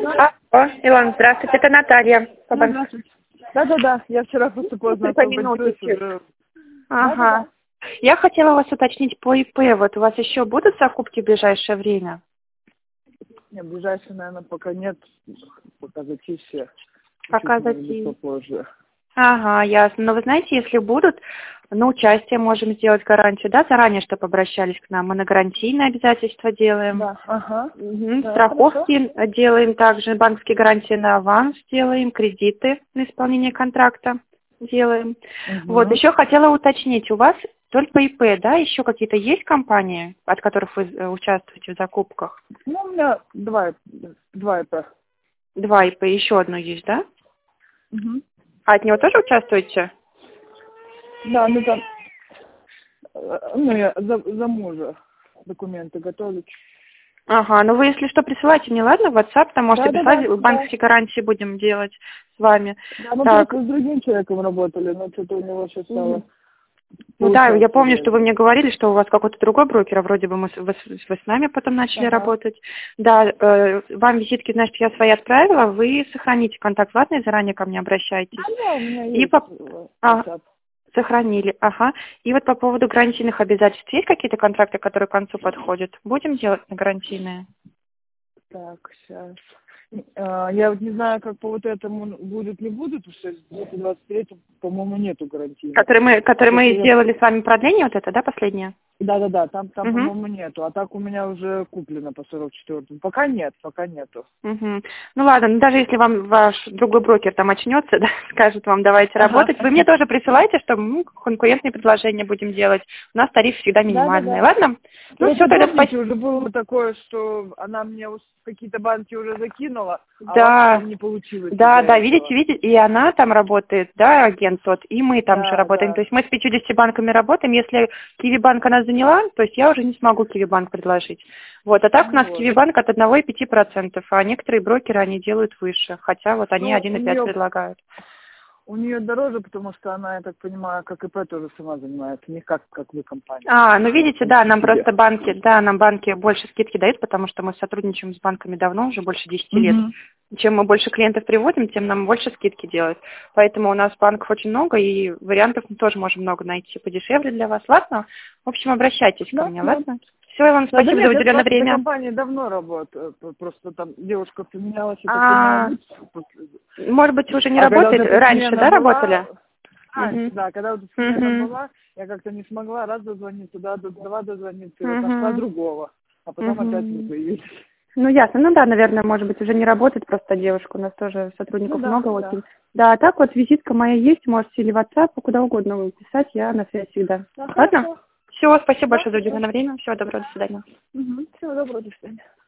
Алло, Илона, здравствуйте, это Наталья. Здравствуйте. Да, я вчера просто поздно По минуточке. уже. Ага. Я хотела вас уточнить по ИП. Вот у вас еще будут закупки в ближайшее время? Нет, ближайшее, наверное, пока нет. Пока зайти все. Пока Чуть-чуть, может быть, зайти. попозже. Ага, ясно. Но вы знаете, если будут, на участие можем сделать гарантию, да, заранее, чтобы обращались к нам. Мы на гарантийные обязательства делаем. Да, ага. Мгм. Да, Страховки делаем также, банковские гарантии на аванс делаем, кредиты на исполнение контракта делаем. Вот, Угу. еще хотела уточнить, у вас только ИП, да, еще какие-то есть компании, от которых вы участвуете в закупках? Ну, у меня два ИП. Два ИП, еще одно есть, да? Угу. А от него тоже участвуете? Да, ну там, я за мужа документы готовлю. Ага, ну вы, если что, присылайте мне, ладно, в WhatsApp, там можете прислать, банковские гарантии будем делать с вами. Да, мы Так. просто с другим человеком работали, но что-то у него сейчас стало... Ну да, я помню, что вы мне говорили, что у вас какой-то другой брокер, а вроде бы вы с нами потом начали работать. Да, вам визитки, значит, я свои отправила, вы сохраните контакт, ладно, и заранее ко мне обращайтесь. Да, у меня И есть WhatsApp. сохранили, ага. И вот по поводу гарантийных обязательств, есть какие-то контракты, которые к концу подходят? Будем делать на гарантийные? Так, сейчас. Я вот не знаю, как по вот этому будет, не будет, потому что 223, по-моему, нету гарантии. Которые мы сделали с вами продление, вот это, да, последнее? Да, там по-моему, нету. А так у меня уже куплено по 44-му. Пока нету. Угу. Ну ладно, ну даже если вам ваш другой брокер там очнется, да, скажет вам, давайте работать, вы мне тоже присылайте, чтобы мы конкурентные предложения будем делать. У нас тариф всегда минимальный, ладно? Ну все, тогда спасибо. Уже было такое, что она мне какие-то банки уже закинула, а да. у вас не получилось. Да, видите, и она там работает, да, агент тот, и мы там же работаем. То есть мы с 50 банками работаем. Если Киви-банк она заняла, то есть я уже не смогу Киви-банк предложить. Вот, а так у нас Киви-банк от 1,5%, а некоторые брокеры, они делают выше, хотя вот они 1,5 предлагают. У нее дороже, потому что она, я так понимаю, как ИП тоже сама занимается, не как вы компания. Ну видите, да, нам просто банки больше скидки дают, потому что мы сотрудничаем с банками давно, уже больше 10 лет. Чем мы больше клиентов приводим, тем нам больше скидки делают. Поэтому у нас банков очень много, и вариантов мы тоже можем много найти подешевле для вас. Ладно? В общем, обращайтесь ко мне, ладно? Все, Иван, спасибо за выделенное время. Я в компании давно работаю, просто там девушка поменялась. Может быть, уже не работает? Раньше, да, работали? Да, когда вот смена была, я как-то не смогла раз дозвониться, два дозвониться, и вот нашла другого, а потом опять не появились. Ну, ясно. Ну да, наверное, может быть, уже не работает просто девушка. У нас тоже сотрудников много очень. Да, так вот визитка моя есть, можете или в WhatsApp, куда угодно вы писать, я на связи всегда. Ладно? Все, спасибо большое за уделенное время. Всего доброго, до свидания. Всего доброго, до свидания.